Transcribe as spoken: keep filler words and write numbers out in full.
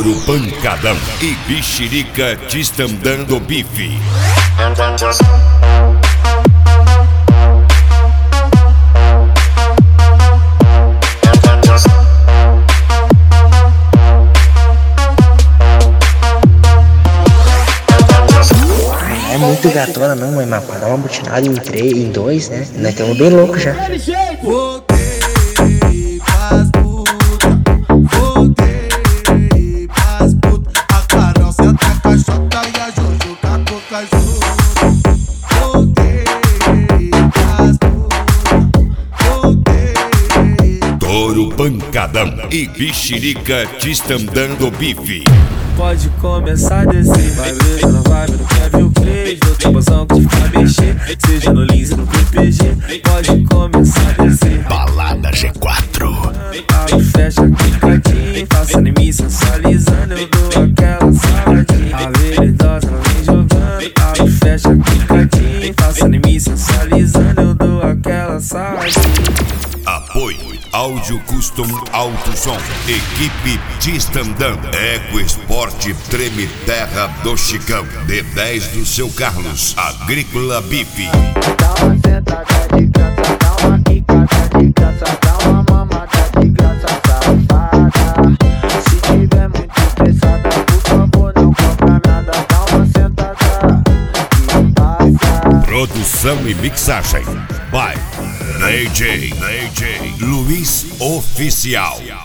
Touro pancadão e Bexerica destandando bife. É muito gatona não, mãe, mas pra dar uma butinada em três, em dois, né? Nós estamos bem loucos já. Voltei pras puta, voltei pras puta. A Carol senta com a Xota e a Jojo tá com o caju. Voltei pras puta, voltei. Touro pancadão e Bexerica destandando bife. Pode começar a descer, vai ver, já não vai ver, não quer ver o três. Não tem emoção que te faz mexer, seja no Lins ou no P P G. Pode começar a descer. Balada G quatro. Abre, fecha, clicadinho, faça em mim sensualizando. Eu dou aquela saladinha. A veridosa ela vem jogando. Abre, fecha, clicadinho, faça em mim sensualizando. Eu dou aquela saladinha. Apoio Áudio Custom Alto Som. Equipe Destandando. Eco Esporte Treme Terra do Chicão. D dez do seu Carlos. Agrícola Bife. Dá uma sentada de graça, dá uma quicada de graça, dá uma mamada de graça, safada. Se tiver muito pesada, por favor não compra nada. Dá uma sentada e passa. Produção e mixagem by D J, D J Luiz Oficial.